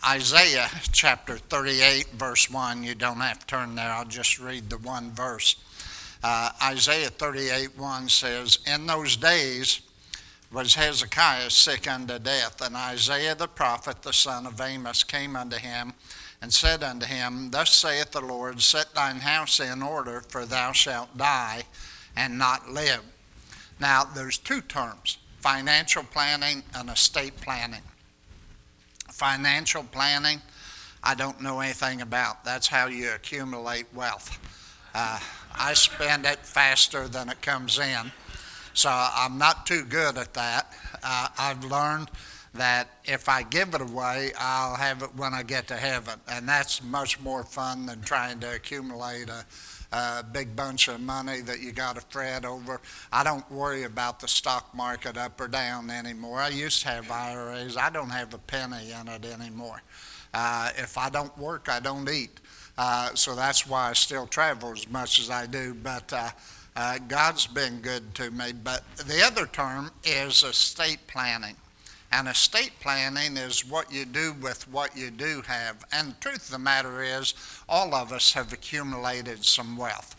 Isaiah chapter 38, verse 1. You don't have to turn there. I'll just read the one verse. Isaiah 38, 1 says, "In those days was Hezekiah sick unto death, and Isaiah the prophet, the son of Amos, came unto him and said unto him, Thus saith the Lord, Set thine house in order, for thou shalt die and not live." Now, there's two terms, financial planning and estate planning. Financial planning, I don't know anything about. That's how you accumulate wealth. I spend it faster than it comes in, so I'm not too good at that. I've learned that if I give it away, I'll have it when I get to heaven, and that's much more fun than trying to accumulate a big bunch of money that you got to fret over. I don't worry about the stock market up or down anymore. I used to have IRAs. I don't have a penny in it anymore. If I don't work, I don't eat. So that's why I still travel as much as I do. But God's been good to me. But the other term is estate planning. And estate planning is what you do with what you do have. And the truth of the matter is, all of us have accumulated some wealth.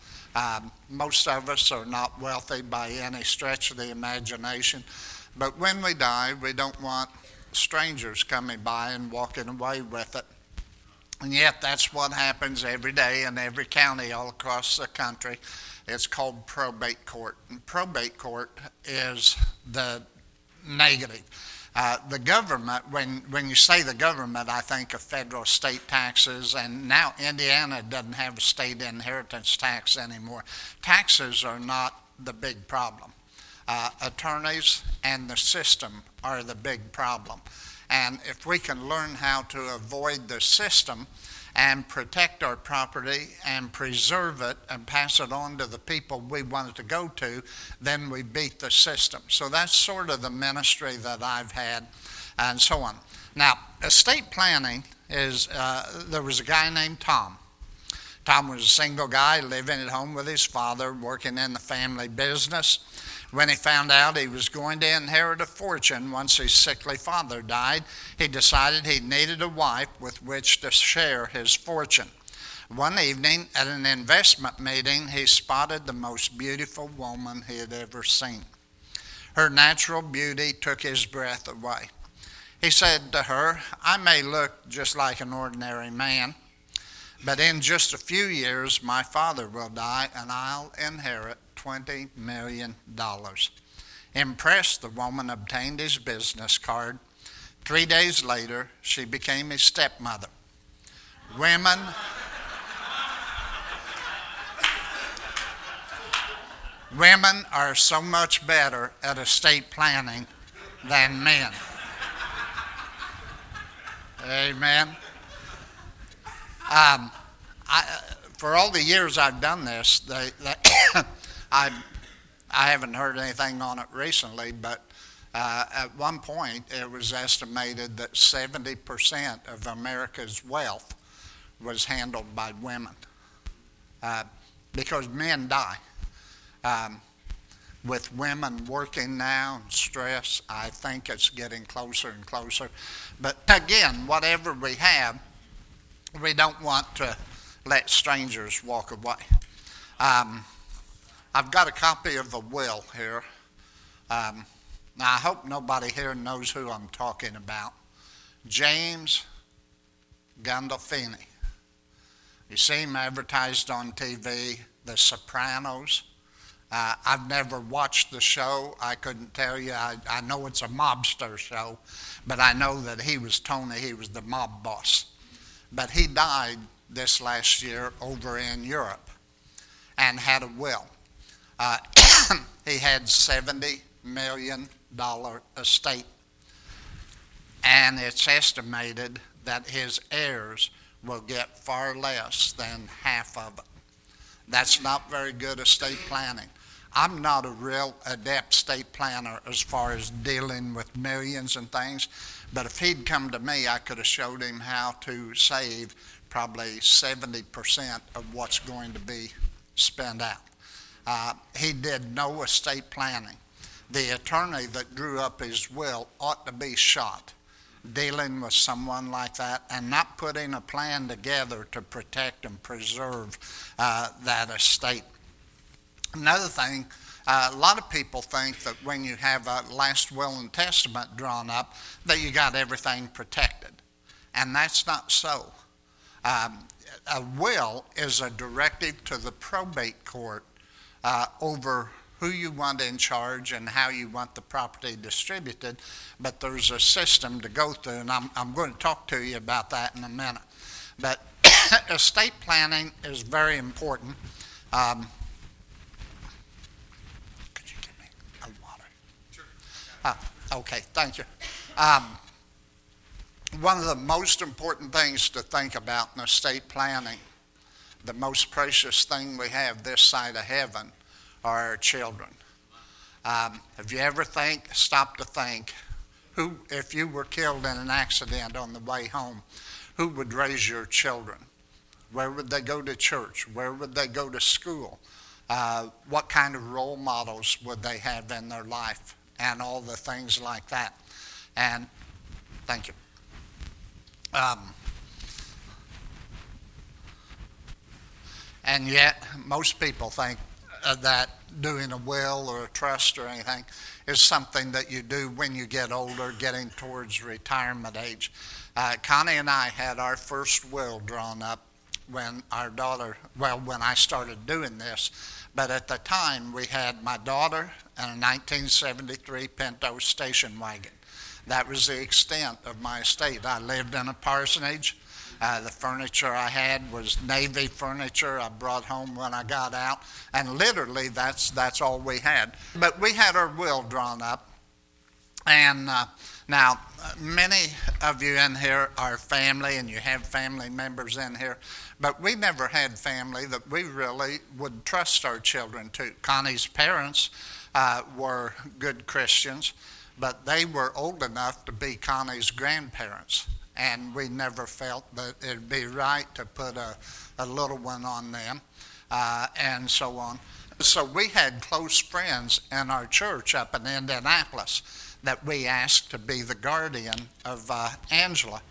Most of us are not wealthy by any stretch of the imagination. But when we die, we don't want strangers coming by and walking away with it. And yet that's what happens every day in every county all across the country. It's called probate court. And probate court is the negative. The government, when you say the government, I think of federal state taxes, and now Indiana doesn't have a state inheritance tax anymore. Taxes are not the big problem. Attorneys and the system are the big problem. And if we can learn how to avoid the system and protect our property and preserve it and pass it on to the people we want it to go to, then we beat the system. So that's sort of the ministry that I've had and so on. Now, estate planning is, there was a guy named Tom. Tom was a single guy living at home with his father, working in the family business. When he found out he was going to inherit a fortune once his sickly father died, he decided he needed a wife with which to share his fortune. One evening at an investment meeting, he spotted the most beautiful woman he had ever seen. Her natural beauty took his breath away. He said to her, "I may look just like an ordinary man, but in just a few years my father will die and I'll inherit $20 million. Impressed, the woman obtained his business card. 3 days later, she became his stepmother. Women are so much better at estate planning than men. Amen. For all the years I've done this, I haven't heard anything on it recently, but at one point it was estimated that 70% of America's wealth was handled by women because men die. With women working now and stress, I think it's getting closer and closer. But again, whatever we have, we don't want to let strangers walk away. I've got a copy of the will here. Now, I hope nobody here knows who I'm talking about. James Gandolfini. You see him advertised on TV, The Sopranos. I've never watched the show. I couldn't tell you. I know it's a mobster show, but I know that he was Tony. He was the mob boss. But he died this last year over in Europe and had a will. He had $70 million estate, and it's estimated that his heirs will get far less than half of it. That's not very good estate planning. I'm not a real adept estate planner as far as dealing with millions and things, but if he'd come to me, I could have showed him how to save probably 70% of what's going to be spent out. He did no estate planning. The attorney that drew up his will ought to be shot. dealing with someone like that and not putting a plan together to protect and preserve that estate. Another thing, a lot of people think that when you have a last will and testament drawn up, that you got everything protected. And that's not so. A will is a directive to the probate court over who you want in charge and how you want the property distributed, but there's a system to go through, and I'm going to talk to you about that in a minute. But estate planning is very important. Could you give me a water? Sure. Okay, thank you. One of the most important things to think about in estate planning, the most precious thing we have this side of heaven, are our children. Have you ever stopped to think, who, if you were killed in an accident on the way home, who would raise your children? Where would they go to church? Where would they go to school? What kind of role models would they have in their life? And all the things like that. And thank you. And yet, most people think that doing a will or a trust or anything is something that you do when you get older, getting towards retirement age. Connie and I had our first will drawn up when when I started doing this. But at the time, we had my daughter and a 1973 Pinto station wagon. That was the extent of my estate. I lived in a parsonage. The furniture I had was Navy furniture I brought home when I got out, and literally that's all we had. But we had our will drawn up, and now many of you in here are family, and you have family members in here, but we never had family that we really would trust our children to. Connie's parents were good Christians, but they were old enough to be Connie's grandparents. And we never felt that it'd be right to put a little one on them, and so on. So we had close friends in our church up in Indianapolis that we asked to be the guardian of Angela.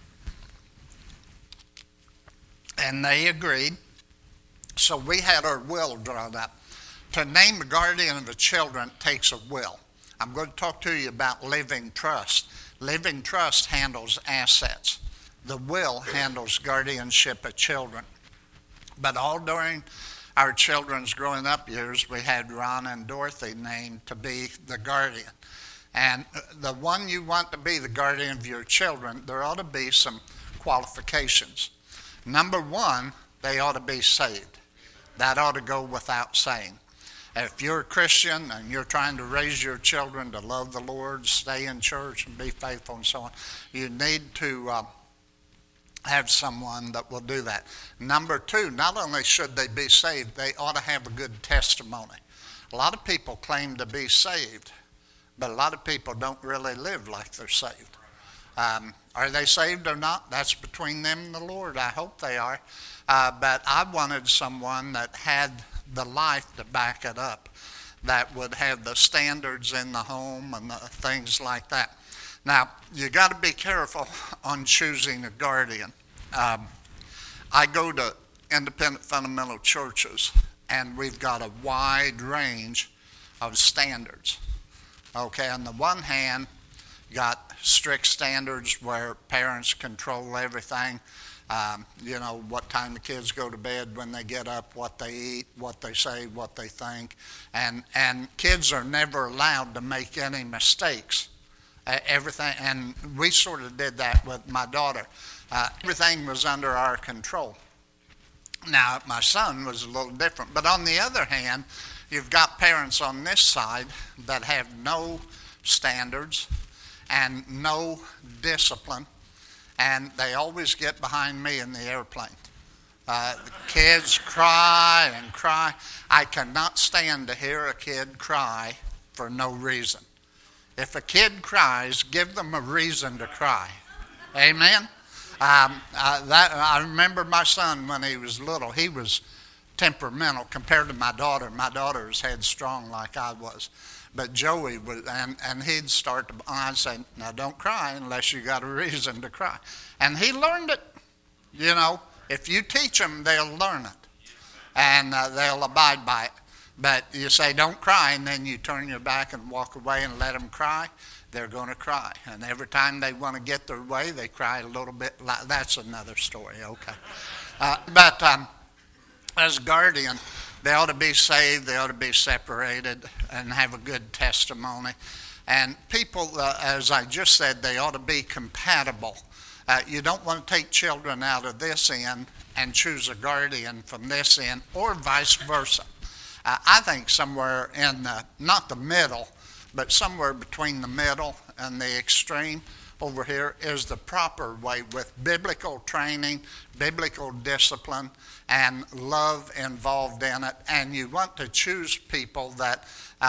And they agreed. So we had our will drawn up. To name the guardian of the children takes a will. I'm going to talk to you about living trust. Living trust handles assets. The will handles guardianship of children. But all during our children's growing up years, we had Ron and Dorothy named to be the guardian. And the one you want to be the guardian of your children, there ought to be some qualifications. Number one, they ought to be saved. That ought to go without saying. If you're a Christian and you're trying to raise your children to love the Lord, stay in church and be faithful and so on, you need to have someone that will do that. Number two, not only should they be saved, they ought to have a good testimony. A lot of people claim to be saved, but a lot of people don't really live like they're saved. Are they saved or not? That's between them and the Lord. I hope they are. But I wanted someone that had the life to back it up, that would have the standards in the home and the things like that. Now, you got to be careful on choosing a guardian. I go to independent fundamental churches, and we've got a wide range of standards. Okay, on the one hand, you got strict standards where parents control everything. What time the kids go to bed, when they get up, what they eat, what they say, what they think. And kids are never allowed to make any mistakes. Everything, and we sort of did that with my daughter. Everything was under our control. Now, my son was a little different. But on the other hand, you've got parents on this side that have no standards and no discipline. And they always get behind me in the airplane. The kids cry and cry. I cannot stand to hear a kid cry for no reason. If a kid cries, give them a reason to cry. Amen? I remember my son when he was little. He was temperamental compared to my daughter. My daughter was headstrong like I was. But Joey would, and he'd start to, I'd say, now don't cry unless you got a reason to cry. And he learned it. You know, if you teach them, they'll learn it. And they'll abide by it. But you say, don't cry, and then you turn your back and walk away and let them cry, they're going to cry. And every time they want to get their way, they cry a little bit. That's another story, okay. But as guardian, they ought to be saved, they ought to be separated, and have a good testimony. And people, as I just said, they ought to be compatible. You don't want to take children out of this end and choose a guardian from this end, or vice versa. I think somewhere in not the middle, but somewhere between the middle and the extreme over here is the proper way, with biblical training, biblical discipline, and love involved in it. And you want to choose people that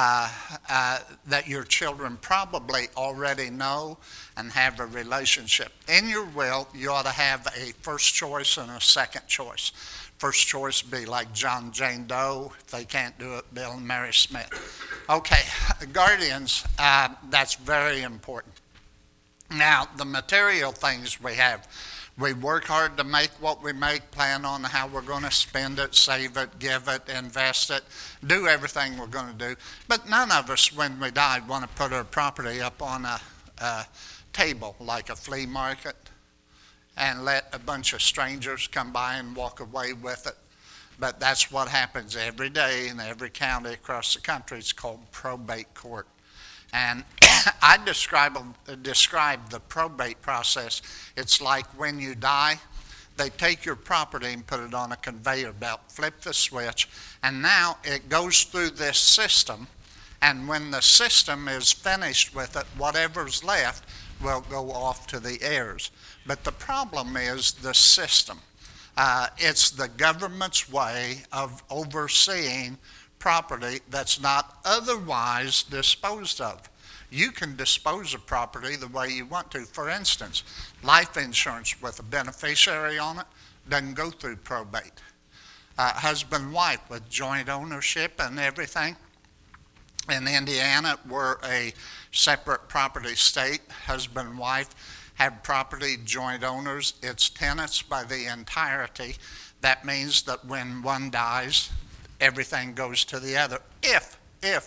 your children probably already know and have a relationship. In your will, you ought to have a first choice and a second choice. First choice would be like John Jane Doe. If they can't do it, Bill and Mary Smith. Okay, guardians, that's very important. Now, the material things we have, we work hard to make what we make, plan on how we're going to spend it, save it, give it, invest it, do everything we're going to do. But none of us, when we die, want to put our property up on a table like a flea market and let a bunch of strangers come by and walk away with it. But that's what happens every day in every county across the country. It's called probate court. And I describe the probate process. It's like when you die, they take your property and put it on a conveyor belt, flip the switch, and now it goes through this system, and when the system is finished with it, whatever's left will go off to the heirs. But the problem is the system. It's the government's way of overseeing property that's not otherwise disposed of. You can dispose of property the way you want to. For instance, life insurance with a beneficiary on it doesn't go through probate. Husband-wife with joint ownership and everything. In Indiana, we're a separate property state. Husband-wife have property, joint owners. It's tenants by the entirety. That means that when one dies, everything goes to the other, if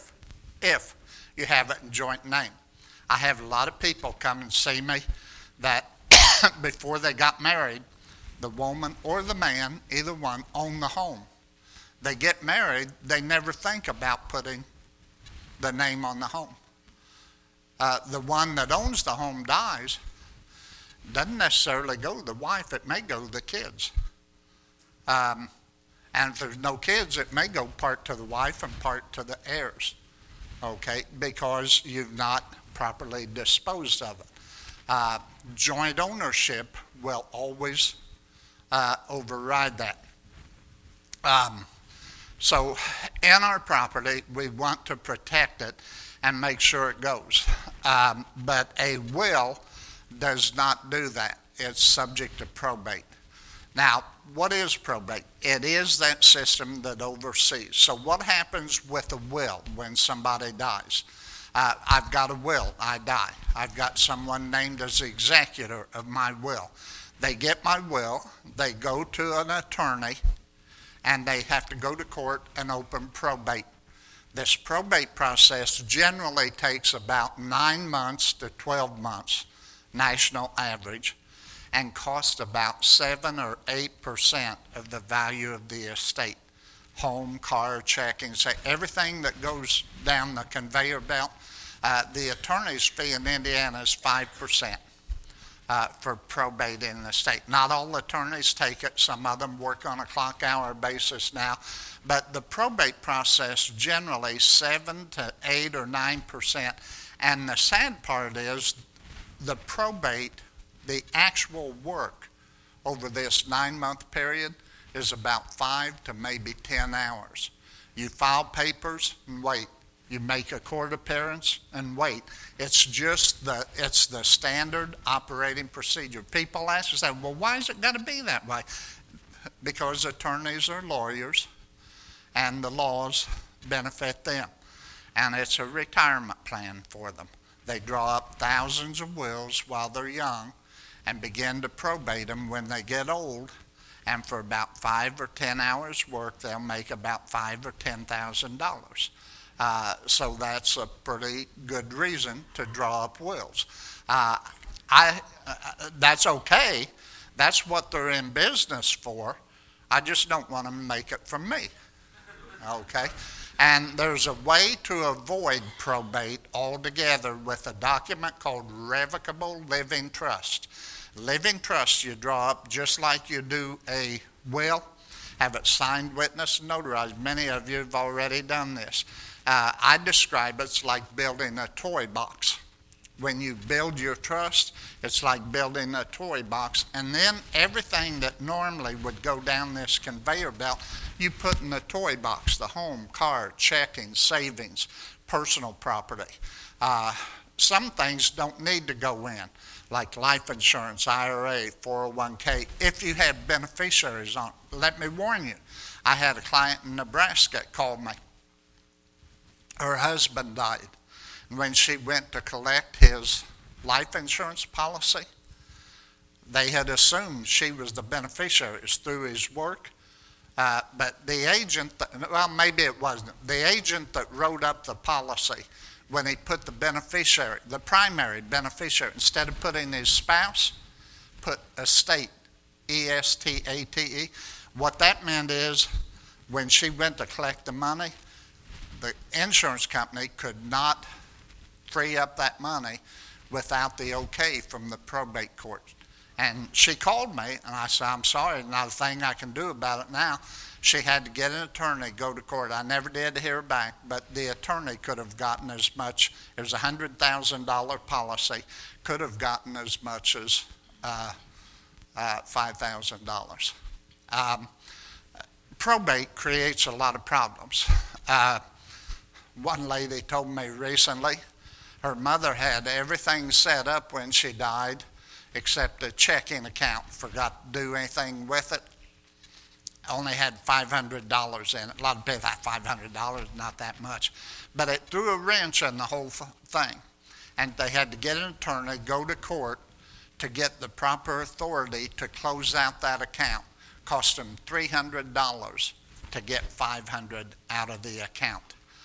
you have it in joint name. I have a lot of people come and see me that before they got married, the woman or the man, either one, own the home. They get married, they never think about putting the name on the home. The one that owns the home dies, doesn't necessarily go to the wife, it may go to the kids. And if there's no kids, it may go part to the wife and part to the heirs, okay, because you've not properly disposed of it. Joint ownership will always override that. So in our property, we want to protect it and make sure it goes. But a will does not do that. It's subject to probate. Now, what is probate? It is that system that oversees. So what happens with a will when somebody dies? I've got a will, I die. I've got someone named as the executor of my will. They get my will, they go to an attorney, and they have to go to court and open probate. This probate process generally takes about 9 months to 12 months, national average, and costs about 7 or 8% of the value of the estate. Home, car, checking, everything that goes down the conveyor belt. The attorney's fee in Indiana is 5% for probate in the state. Not all attorneys take it. Some of them work on a clock hour basis now. But the probate process generally 7 to 8 or 9%. And the sad part is the probate, the actual work over this 9-month period is about 5 to maybe 10 hours. You file papers and wait. You make a court appearance and wait. It's the standard operating procedure. People ask us, well, why is it got to be that way? Because attorneys are lawyers and the laws benefit them. and it's a retirement plan for them. They draw up thousands of wills while they're young and begin to probate them when they get old, and for about 5 or 10 hours work, they'll make about $5,000 or $10,000. So that's a pretty good reason to draw up wills. That's okay. That's what they're in business for. I just don't want them to make it from me. Okay? And there's a way to avoid probate altogether with a document called Revocable Living Trust. Living trust you draw up just like you do a will, have it signed, witnessed, and notarized. Many of you have already done this. I describe it's like building a toy box. When you build your trust, it's like building a toy box, and then everything that normally would go down this conveyor belt, you put in the toy box: the home, car, checking, savings, personal property. Some things don't need to go in, like life insurance, IRA, 401k, if you have beneficiaries on it. Let me warn you, I had a client in Nebraska call me. Her husband died. When she went to collect his life insurance policy, they had assumed she was the beneficiary. It was through his work. But the agent, maybe it wasn't. The agent that wrote up the policy, when he put the beneficiary, the primary beneficiary, instead of putting his spouse, put estate, E-S-T-A-T-E. What that meant is when she went to collect the money, the insurance company could not free up that money without the okay from the probate court. And she called me, and I said, I'm sorry, not a thing I can do about it now. She had to get an attorney, go to court. I never did hear back, but the attorney could have gotten as much, it was a $100,000 policy, could have gotten as much as $5,000. Probate creates a lot of problems. One lady told me recently her mother had everything set up when she died except a checking account, forgot to do anything with it, only had $500 in it. A lot of people thought $500, not that much. But it threw a wrench in the whole thing. And they had to get an attorney, go to court to get the proper authority to close out that account. Cost them $300 to get $500 out of the account.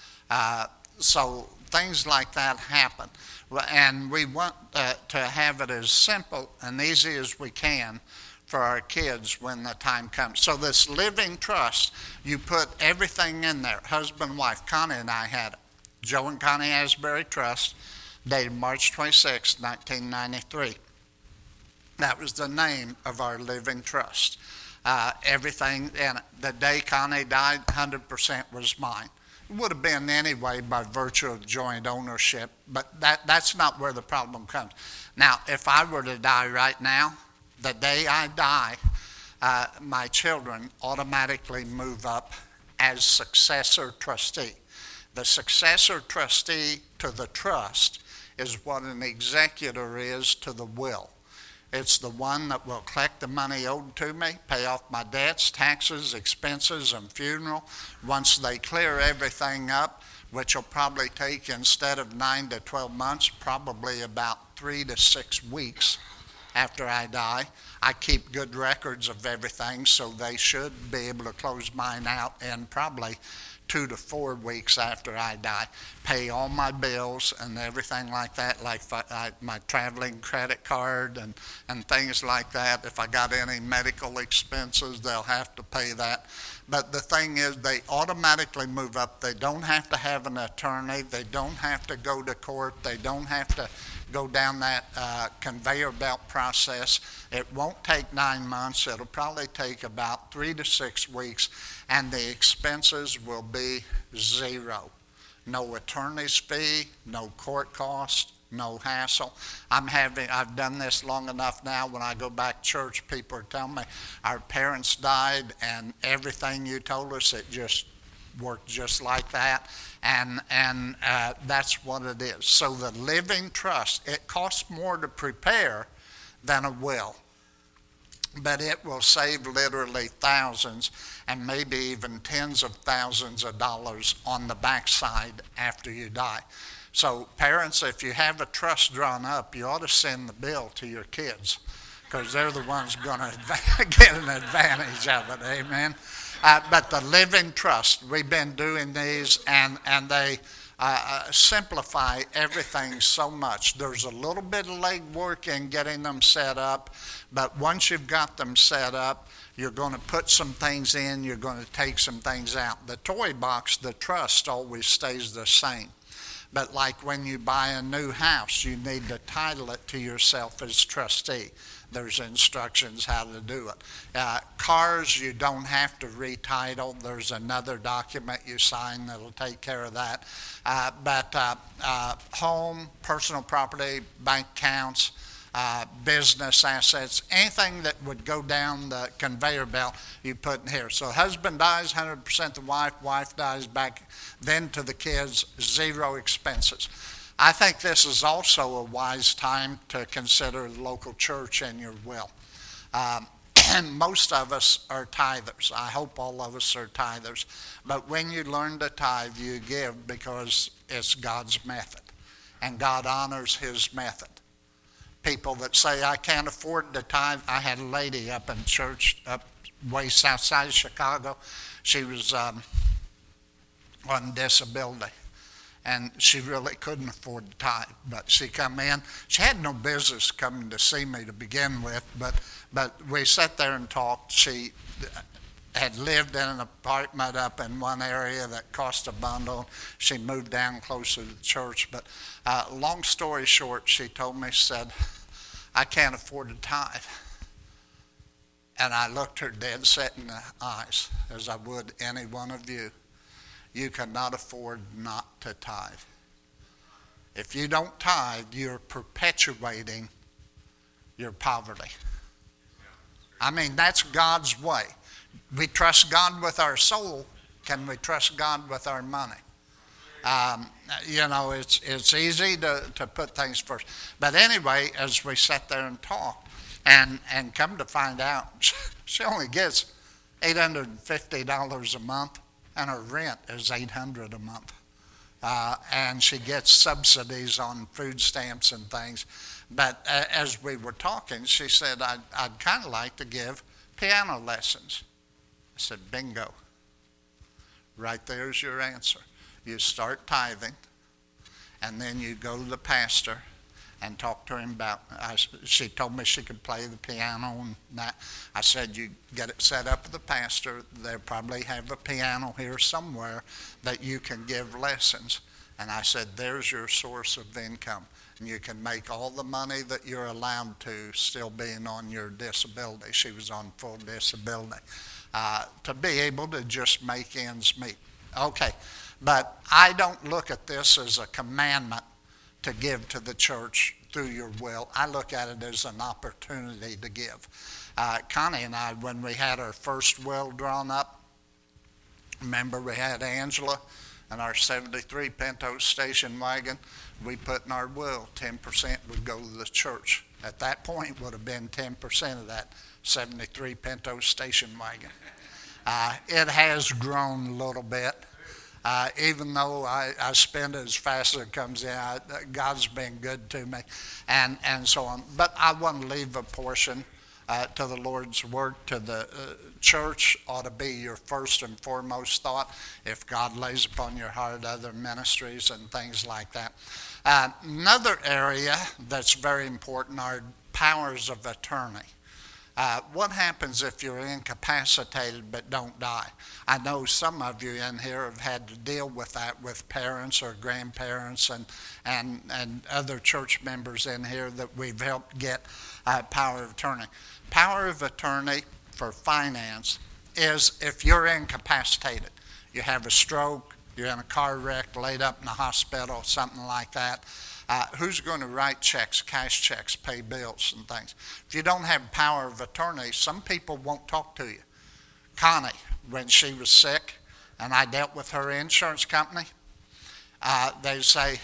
So things like that happen. And we want to have it as simple and easy as we can for our kids when the time comes. So this living trust, you put everything in there. Husband and wife, Connie and I had it. Joe and Connie Asbury Trust, dated March 26, 1993. That was the name of our living trust. Everything in it. The day Connie died, 100% was mine. It would have been anyway by virtue of joint ownership, but that's not where the problem comes. Now, if I were to die right now, the day I die, my children automatically move up as successor trustee. The successor trustee to the trust is what an executor is to the will. It's the one that will collect the money owed to me, pay off my debts, taxes, expenses, and funeral. Once they clear everything up, which will probably take, instead of 9 to 12 months, probably about 3 to 6 weeks after I die. I keep good records of everything, so they should be able to close mine out in probably 2 to 4 weeks after I die, pay all my bills and everything like that, like my traveling credit card and things like that. If I got any medical expenses, they'll have to pay that. But the thing is, they automatically move up. They don't have to have an attorney. They don't have to go to court. They don't have to go down that conveyor belt process. It won't take 9 months. It'll probably take about 3 to 6 weeks, and the expenses will be zero. No attorney's fee, no court cost, no hassle. I've done this long enough now. When I go back to church, people are telling me our parents died and everything you told us, it just worked just like that. And that's what it is. So the living trust, it costs more to prepare than a will. but it will save literally thousands and maybe even tens of thousands of dollars on the backside after you die. So parents, if you have a trust drawn up, you ought to send the bill to your kids, because they're the ones going to get an advantage of it. Amen. But the living trust, we've been doing these, and they simplify everything so much. There's a little bit of legwork in getting them set up, but once you've got them set up, you're going to put some things in, you're going to take some things out. The toy box, the trust, always stays the same. But like when you buy a new house, you need to title it to yourself as trustee. There's instructions how to do it. Cars, you don't have to retitle. There's another document you sign that'll take care of that. But home, personal property, bank accounts, business assets, anything that would go down the conveyor belt, you put in here. So husband dies, 100% the wife dies back then to the kids, zero expenses. I think this is also a wise time to consider the local church in your will. And most of us are tithers. I hope all of us are tithers. But when you learn to tithe, you give because it's God's method. And God honors his method. People that say, I can't afford to tithe. I had a lady up in church up way south side of Chicago. She was on disability. And she really couldn't afford to tithe. But she come in. She had no business coming to see me to begin with. But we sat there and talked. She had lived in an apartment up in one area that cost a bundle. She moved down closer to the church. But long story short, she told me, she said, I can't afford to tithe. And I looked her dead set in the eyes, as I would any one of you. You cannot afford not to tithe. If you don't tithe, you're perpetuating your poverty. I mean, that's God's way. We trust God with our soul. Can we trust God with our money? It's easy to put things first. But anyway, as we sat there and talked, and come to find out, she only gets $850 a month, and her rent is $800 a month. And she gets subsidies on food stamps and things. But as we were talking, she said, I'd kind of like to give piano lessons. I said, bingo. Right there's your answer. You start tithing, and then you go to the pastor and talk to him about, she told me she could play the piano and that. I said, you get it set up with the pastor. They'll probably have a piano here somewhere that you can give lessons. And I said, there's your source of income. And you can make all the money that you're allowed to still being on your disability. She was on full disability. To be able to just make ends meet. Okay, but I don't look at this as a commandment to give to the church through your will. I look at it as an opportunity to give. Connie and I, when we had our first will drawn up, remember we had Angela and our 73 Pinto station wagon, we put in our will 10% would go to the church. At that point would have been 10% of that 73 Pinto station wagon. It has grown a little bit. Even though I spend it as fast as it comes in, God's been good to me, and so on. But I want to leave a portion to the Lord's work, to the church ought to be your first and foremost thought. If God lays upon your heart other ministries and things like that. Another area that's very important are powers of attorney. What happens if you're incapacitated but don't die? I know some of you in here have had to deal with that with parents or grandparents and other church members in here that we've helped get power of attorney. Power of attorney for finance is if you're incapacitated. You have a stroke, you're in a car wreck, laid up in the hospital, something like that. Who's going to write checks, cash checks, pay bills and things? If you don't have power of attorney, some people won't talk to you. Connie, when she was sick, and I dealt with her insurance company, they say,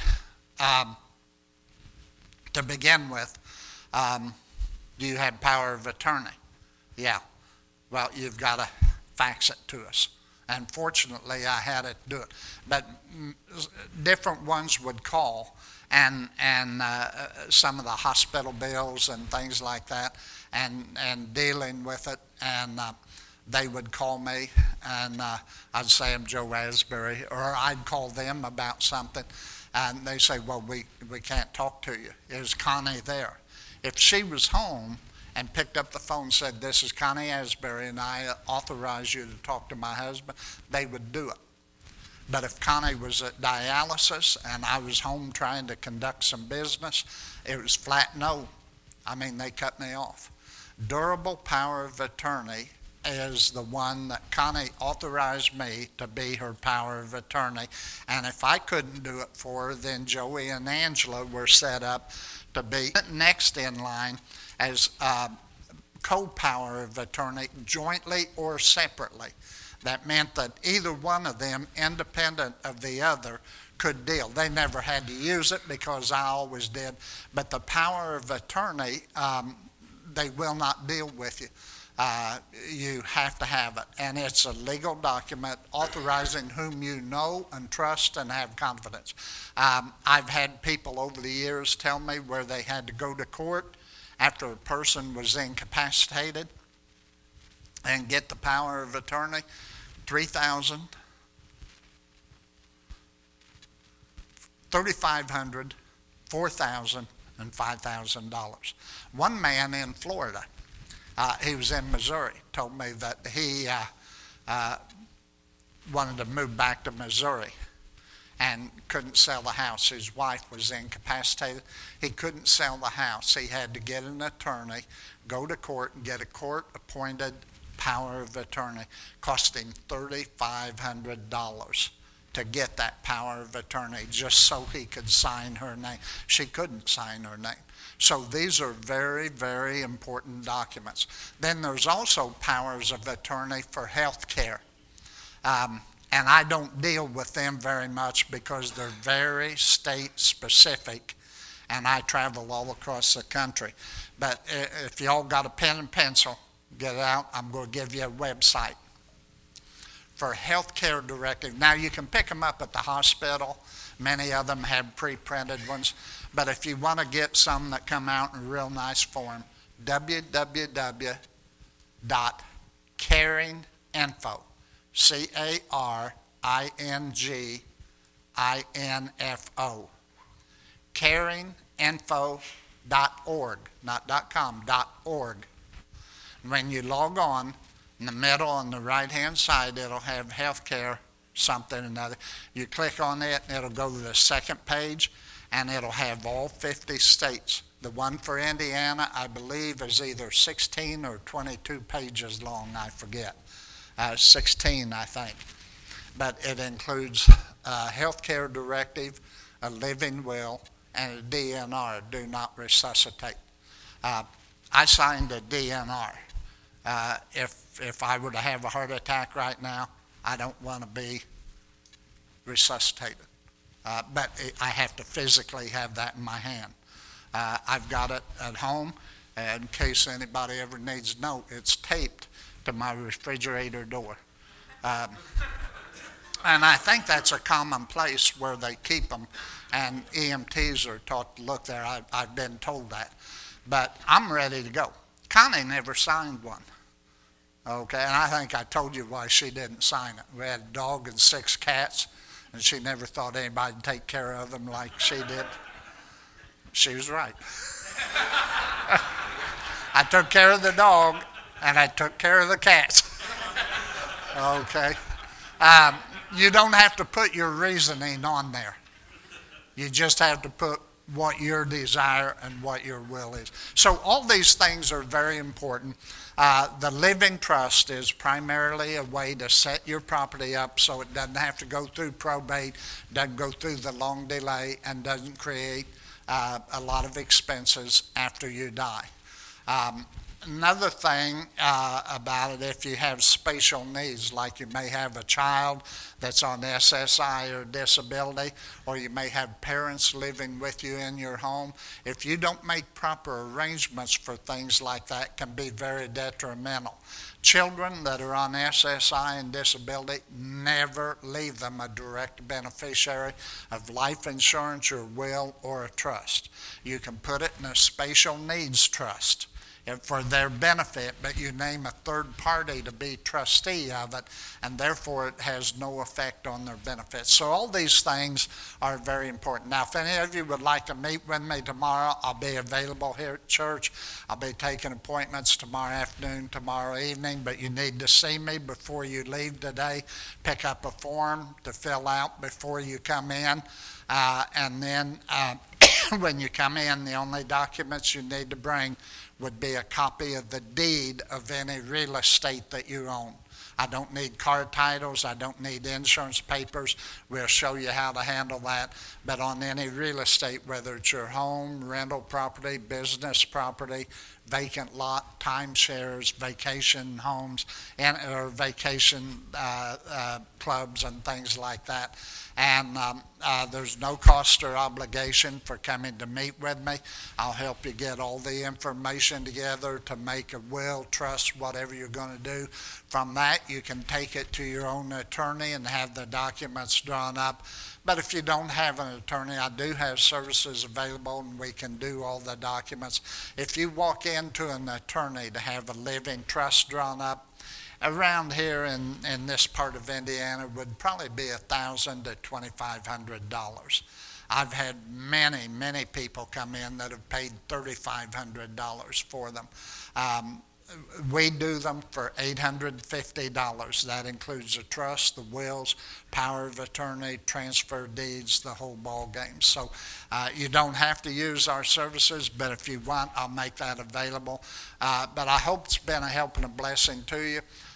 to begin with, do you have power of attorney? Yeah. Well, you've got to fax it to us. And fortunately, I had it do it. But different ones would call, and some of the hospital bills and things like that, and dealing with it, and they would call me, and I'd say I'm Joe Asbury, or I'd call them about something, and they say, well, we can't talk to you. Is Connie there? If she was home and picked up the phone and said, this is Connie Asbury, and I authorize you to talk to my husband, they would do it. But if Connie was at dialysis and I was home trying to conduct some business, it was flat no. I mean, they cut me off. Durable power of attorney is the one that Connie authorized me to be her power of attorney. And if I couldn't do it for her, then Joey and Angela were set up to be next in line as co-power of attorney, jointly or separately. That meant that either one of them, independent of the other, could deal. They never had to use it because I always did. But the power of attorney, they will not deal with you. You have to have it. And it's a legal document authorizing whom you know and trust and have confidence. I've had people over the years tell me where they had to go to court after a person was incapacitated and get the power of attorney. $3,000, $3,500, $4,000, and $5,000. One man in Florida, he was in Missouri, told me that he wanted to move back to Missouri and couldn't sell the house. His wife was incapacitated. He couldn't sell the house. He had to get an attorney, go to court, and get a court-appointed power of attorney. Cost him $3,500 to get that power of attorney just so he could sign her name. She couldn't sign her name. So these are very, very important documents. Then there's also powers of attorney for health care. And I don't deal with them very much because they're very state specific, and I travel all across the country. But if y'all got a pen and pencil, get it out. I'm going to give you a website for healthcare directive. Now, you can pick them up at the hospital. Many of them have pre-printed ones. But if you want to get some that come out in real nice form, www.caringinfo, caringinfo, caringinfo.org, not .com, .org. When you log on, in the middle on the right-hand side, it'll have healthcare something or another. You click on it, and it'll go to the second page, and it'll have all 50 states. The one for Indiana, I believe, is either 16 or 22 pages long, I forget. 16, I think. But it includes a healthcare directive, a living will, and a DNR, do not resuscitate. I signed a DNR. If I were to have a heart attack right now, I don't want to be resuscitated. But I have to physically have that in my hand. I've got it at home. In case anybody ever needs to know, it's taped to my refrigerator door. And I think that's a common place where they keep them, and EMTs are taught to look there. I've been told that. But I'm ready to go. Connie never signed one. Okay, and I think I told you why she didn't sign it. We had a dog and 6 cats, and she never thought anybody would take care of them like she did. She was right. I took care of the dog, and I took care of the cats. Okay. You don't have to put your reasoning on there. You just have to put what your desire and what your will is. So all these things are very important. The living trust is primarily a way to set your property up so it doesn't have to go through probate, doesn't go through the long delay, and doesn't create a lot of expenses after you die. Another thing about it, if you have special needs, like you may have a child that's on SSI or disability, or you may have parents living with you in your home, if you don't make proper arrangements for things like that, can be very detrimental. Children that are on SSI and disability, never leave them a direct beneficiary of life insurance or will or a trust. You can put it in a special needs trust for their benefit, but you name a third party to be trustee of it, and therefore it has no effect on their benefits. So all these things are very important. Now, if any of you would like to meet with me tomorrow, I'll be available here at church. I'll be taking appointments tomorrow afternoon, tomorrow evening, but you need to see me before you leave today. Pick up a form to fill out before you come in, and then when you come in, the only documents you need to bring would be a copy of the deed of any real estate that you own. I don't need car titles. I don't need insurance papers. We'll show you how to handle that. But on any real estate, whether it's your home, rental property, business property, vacant lot, timeshares, vacation homes, or vacation clubs and things like that. And there's no cost or obligation for coming to meet with me. I'll help you get all the information together to make a will, trust, whatever you're going to do. From that, you can take it to your own attorney and have the documents drawn up. But if you don't have an attorney, I do have services available, and we can do all the documents. If you walk into an attorney to have a living trust drawn up, around here in this part of Indiana would probably be $1,000 to $2,500. I've had many people come in that have paid $3,500 for them. We do them for $850. That includes the trust, the wills, power of attorney, transfer deeds, the whole ball game. So you don't have to use our services, but if you want, I'll make that available. But I hope it's been a help and a blessing to you.